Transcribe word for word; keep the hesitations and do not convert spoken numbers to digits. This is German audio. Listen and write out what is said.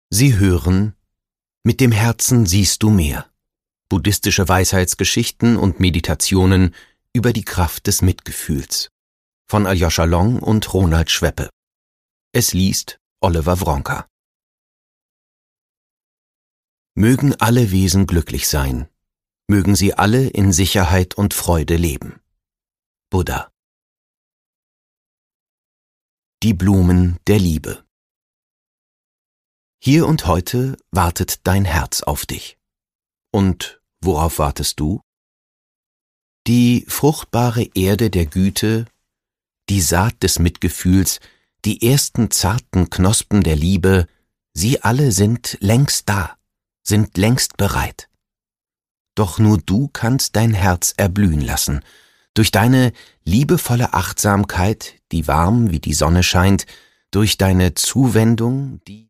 Sie hören Mit dem Herzen siehst du mehr. Buddhistische Weisheitsgeschichten und Meditationen über die Kraft des Mitgefühls von Aljoscha Long und Ronald Schweppe. Es liest Oliver Wronker. Mögen alle Wesen glücklich sein. Mögen sie alle in Sicherheit und Freude leben. Buddha. Die Blumen der Liebe. Hier und heute wartet dein Herz auf dich. Und worauf wartest du? Die fruchtbare Erde der Güte, die Saat des Mitgefühls, die ersten zarten Knospen der Liebe, sie alle sind längst da, sind längst bereit. Doch nur du kannst dein Herz erblühen lassen, durch deine liebevolle Achtsamkeit, die warm wie die Sonne scheint, durch deine Zuwendung, die